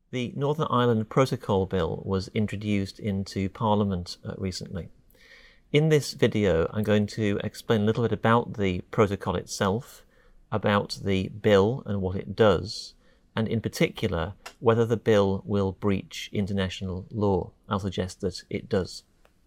The Northern Ireland Protocol Bill was introduced into Parliament recently. In this video, I'm going to explain a little bit about the protocol itself, about the bill and what it does, and in particular, whether the bill will breach international law. I'll suggest that it does.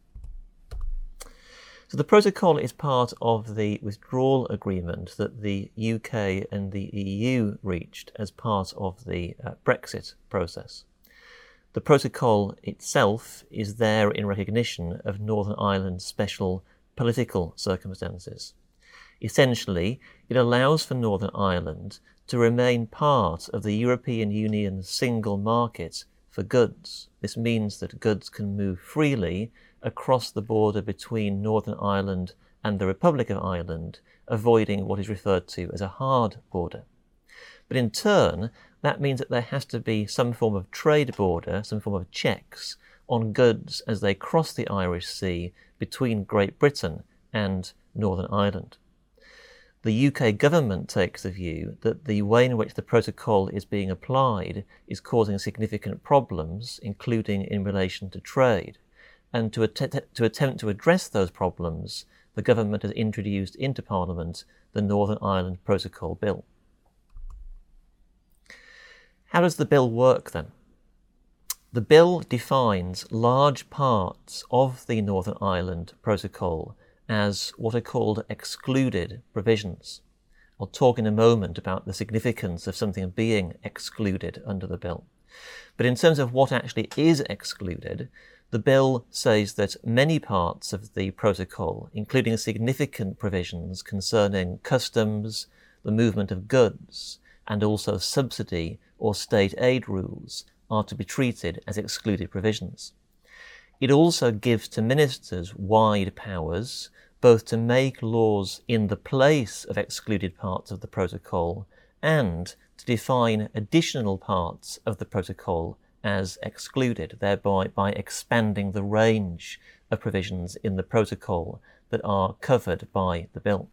So the protocol is part of the withdrawal agreement that the UK and the EU reached as part of the Brexit process. The protocol itself is there in recognition of Northern Ireland's special political circumstances. Essentially, it allows for Northern Ireland to remain part of the European Union's single market for goods. This means that goods can move freely across the border between Northern Ireland and the Republic of Ireland, avoiding what is referred to as a hard border. But in turn, that means that there has to be some form of trade border, some form of checks on goods as they cross the Irish Sea between Great Britain and Northern Ireland. The UK government takes the view that the way in which the protocol is being applied is causing significant problems, including in relation to trade. And to attempt to address those problems, the government has introduced into Parliament the Northern Ireland Protocol Bill. How does the bill work then? The bill defines large parts of the Northern Ireland Protocol as what are called excluded provisions. I'll talk in a moment about the significance of something being excluded under the bill. But in terms of what actually is excluded, the bill says that many parts of the protocol, including significant provisions concerning customs, the movement of goods, and also subsidy or state aid rules, are to be treated as excluded provisions. It also gives to ministers wide powers, both to make laws in the place of excluded parts of the protocol and to define additional parts of the protocol as excluded, thereby by expanding the range of provisions in the protocol that are covered by the bill.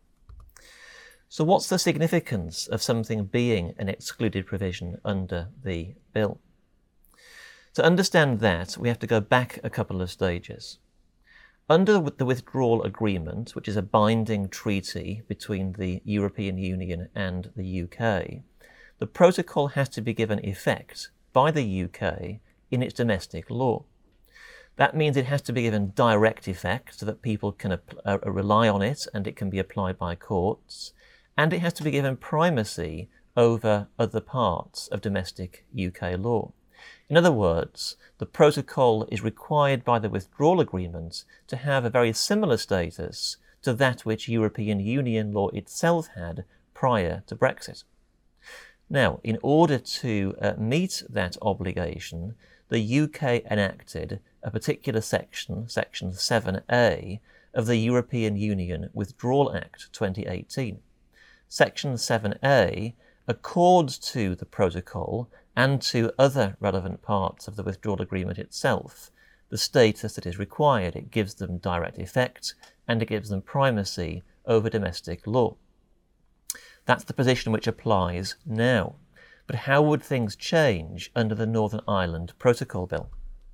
So what's the significance of something being an excluded provision under the bill? To understand that, we have to go back a couple of stages. Under the withdrawal agreement, which is a binding treaty between the European Union and the UK, the protocol has to be given effect by the UK in its domestic law. That means it has to be given direct effect so that people can rely on it and it can be applied by courts, and it has to be given primacy over other parts of domestic UK law. In other words, the protocol is required by the withdrawal agreement to have a very similar status to that which European Union law itself had prior to Brexit. Now, in order to meet that obligation, the UK enacted a particular section, Section 7A, of the European Union Withdrawal Act 2018. Section 7A accords to the protocol and to other relevant parts of the withdrawal agreement itself the status that is required. It gives them direct effect and it gives them primacy over domestic law. That's the position which applies now. But how would things change under the Northern Ireland Protocol Bill?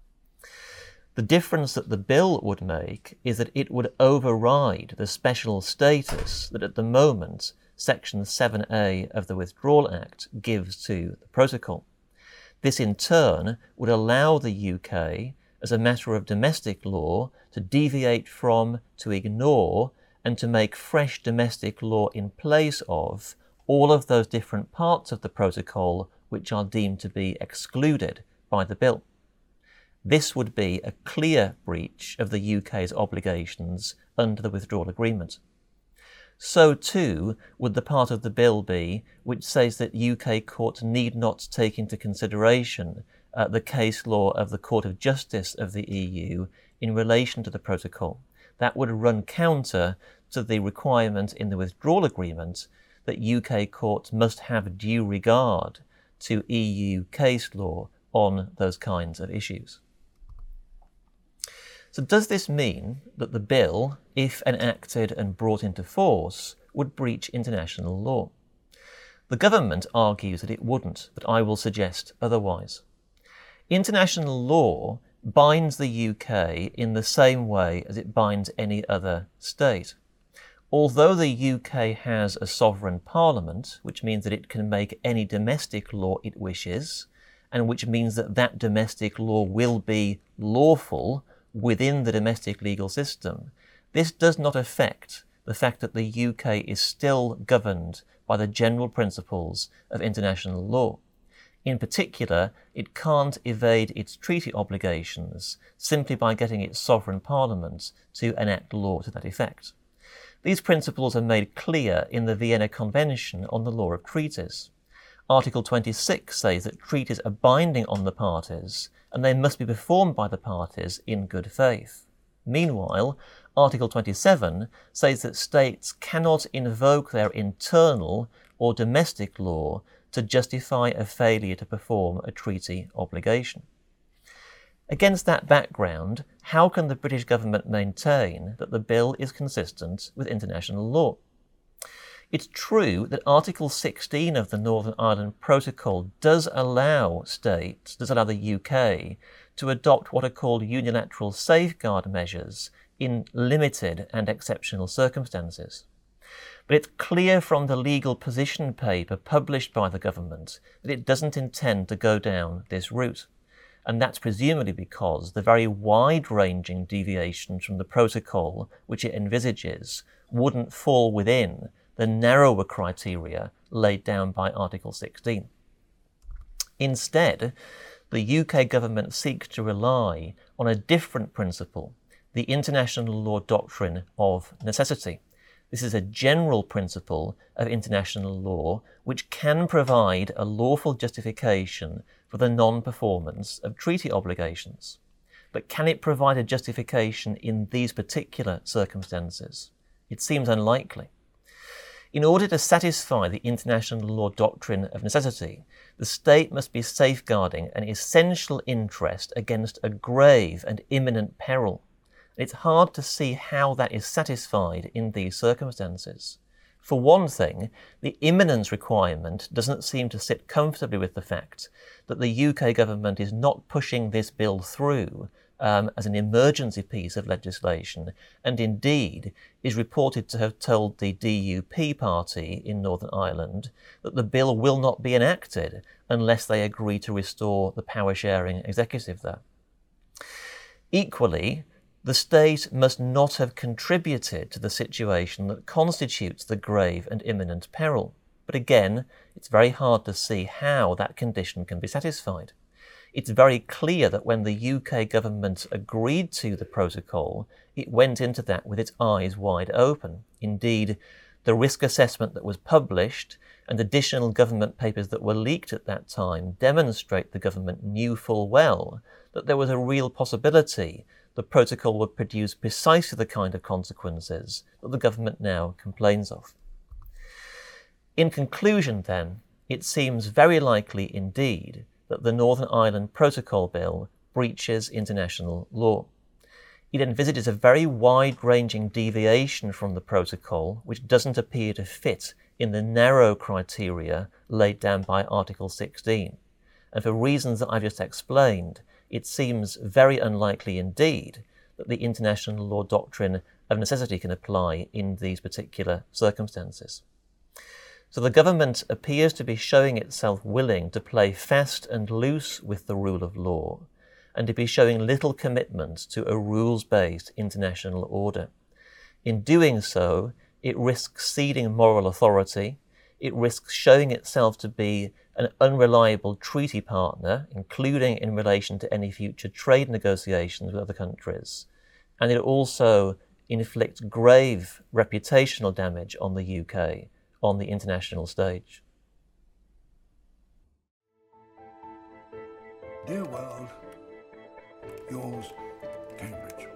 The difference that the bill would make is that it would override the special status that at the moment Section 7A of the Withdrawal Act gives to the protocol. This in turn would allow the UK, as a matter of domestic law, to deviate from, to ignore, and to make fresh domestic law in place of all of those different parts of the protocol which are deemed to be excluded by the bill. This would be a clear breach of the UK's obligations under the withdrawal agreement. So too would the part of the bill be which says that UK courts need not take into consideration the case law of the Court of Justice of the EU in relation to the protocol. That would run counter to the requirement in the withdrawal agreement that UK courts must have due regard to EU case law on those kinds of issues. So does this mean that the bill, if enacted and brought into force, would breach international law? The government argues that it wouldn't, but I will suggest otherwise. International law binds the UK in the same way as it binds any other state. Although the UK has a sovereign parliament, which means that it can make any domestic law it wishes, and which means that that domestic law will be lawful within the domestic legal system, this does not affect the fact that the UK is still governed by the general principles of international law. In particular, it can't evade its treaty obligations simply by getting its sovereign parliament to enact law to that effect. These principles are made clear in the Vienna Convention on the Law of Treaties. Article 26 says that treaties are binding on the parties and they must be performed by the parties in good faith. Meanwhile, Article 27 says that states cannot invoke their internal or domestic law to justify a failure to perform a treaty obligation. Against that background, how can the British government maintain that the bill is consistent with international law? It's true that Article 16 of the Northern Ireland Protocol does allow the UK, to adopt what are called unilateral safeguard measures in limited and exceptional circumstances. But it's clear from the legal position paper published by the government that it doesn't intend to go down this route. And that's presumably because the very wide-ranging deviations from the protocol which it envisages wouldn't fall within the narrower criteria laid down by Article 16. Instead, the UK government seeks to rely on a different principle, the international law doctrine of necessity. This is a general principle of international law which can provide a lawful justification for the non-performance of treaty obligations. But can it provide a justification in these particular circumstances? It seems unlikely. In order to satisfy the international law doctrine of necessity, the state must be safeguarding an essential interest against a grave and imminent peril. It's hard to see how that is satisfied in these circumstances. For one thing, the imminence requirement doesn't seem to sit comfortably with the fact that the UK government is not pushing this bill through as an emergency piece of legislation, and indeed is reported to have told the DUP party in Northern Ireland that the bill will not be enacted unless they agree to restore the power-sharing executive there. Equally, the state must not have contributed to the situation that constitutes the grave and imminent peril. But again, it's very hard to see how that condition can be satisfied. It's very clear that when the UK government agreed to the protocol, it went into that with its eyes wide open. Indeed, the risk assessment that was published and additional government papers that were leaked at that time demonstrate the government knew full well that there was a real possibility the protocol would produce precisely the kind of consequences that the government now complains of. In conclusion, then, it seems very likely indeed that the Northern Ireland Protocol Bill breaches international law. It envisages a very wide-ranging deviation from the protocol which doesn't appear to fit in the narrow criteria laid down by Article 16. And for reasons that I've just explained, it seems very unlikely indeed that the international law doctrine of necessity can apply in these particular circumstances. So the government appears to be showing itself willing to play fast and loose with the rule of law, and to be showing little commitment to a rules-based international order. In doing so, it risks ceding moral authority, it risks showing itself to be an unreliable treaty partner, including in relation to any future trade negotiations with other countries, and it also inflicts grave reputational damage on the UK on the international stage. Dear world, yours, Cambridge.